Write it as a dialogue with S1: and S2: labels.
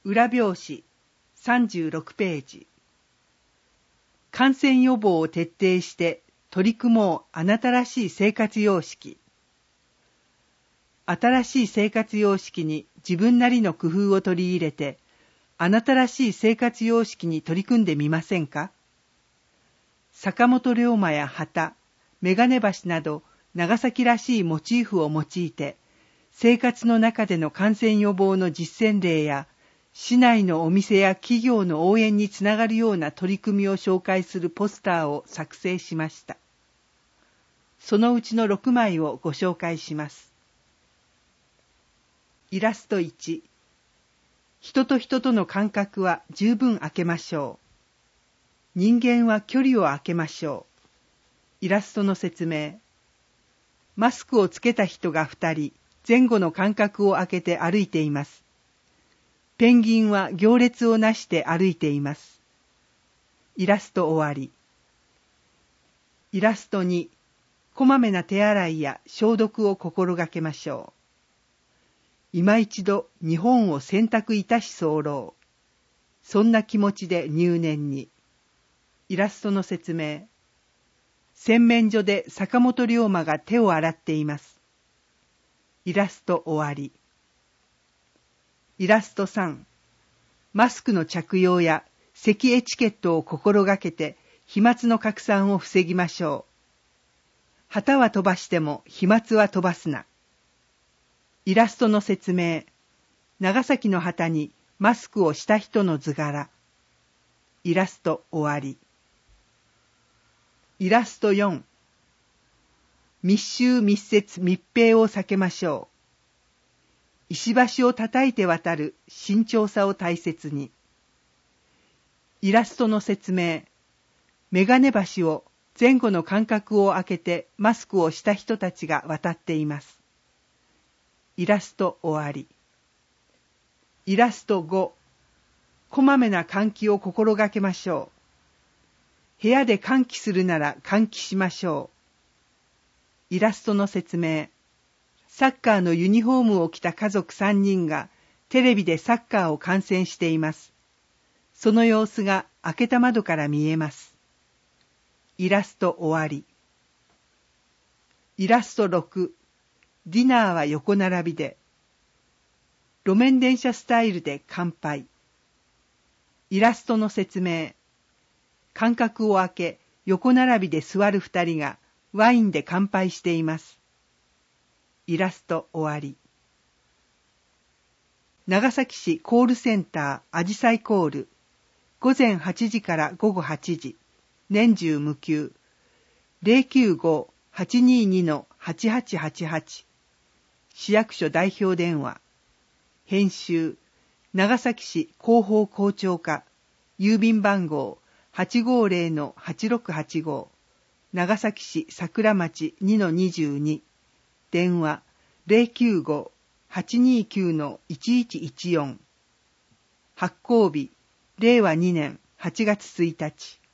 S1: 裏表紙36ページ。感染予防を徹底して取り組もうあなたらしい生活様式。新しい生活様式に自分なりの工夫を取り入れて、あなたらしい生活様式に取り組んでみませんか？坂本龍馬や旗、眼鏡橋など長崎らしいモチーフを用いて、生活の中での感染予防の実践例や、市内のお店や企業の応援につながるような取り組みを紹介するポスターを作成しました。そのうちの6枚をご紹介します。イラスト1、人と人との間隔は十分空けましょう。人間は距離を空けましょう。イラストの説明。マスクをつけた人が2人、前後の間隔を空けて歩いています。ペンギンは行列をなして歩いています。イラスト終わり。イラスト2、こまめな手洗いや消毒を心がけましょう。今一度日本を選択いたし候。そんな気持ちで入念に。イラストの説明。洗面所で坂本龍馬が手を洗っています。イラスト終わり。イラスト3、マスクの着用や咳エチケットを心がけて飛沫の拡散を防ぎましょう。旗は飛ばしても飛沫は飛ばすな。イラストの説明。長崎の旗にマスクをした人の図柄。イラスト終わり。イラスト4、密集密接密閉を避けましょう。石橋を叩いて渡る慎重さを大切に。イラストの説明。眼鏡橋を前後の間隔を空けてマスクをした人たちが渡っています。イラスト終わり。イラスト5、こまめな換気を心がけましょう。部屋で換気するなら換気しましょう。イラストの説明。サッカーのユニフォームを着た家族3人がテレビでサッカーを観戦しています。その様子が開けた窓から見えます。イラスト終わり。イラスト6、ディナーは横並びで。路面電車スタイルで乾杯。イラストの説明。間隔を空け、横並びで座る2人がワインで乾杯しています。イラスト終わり。長崎市コールセンターあじさいコール。午前8時から午後8時。年中無休。095-822-8888。市役所代表電話。編集。長崎市広報校長課。郵便番号 850-8685。長崎市桜町 2-22。電話 095-829-1114。発行日令和2年8月1日。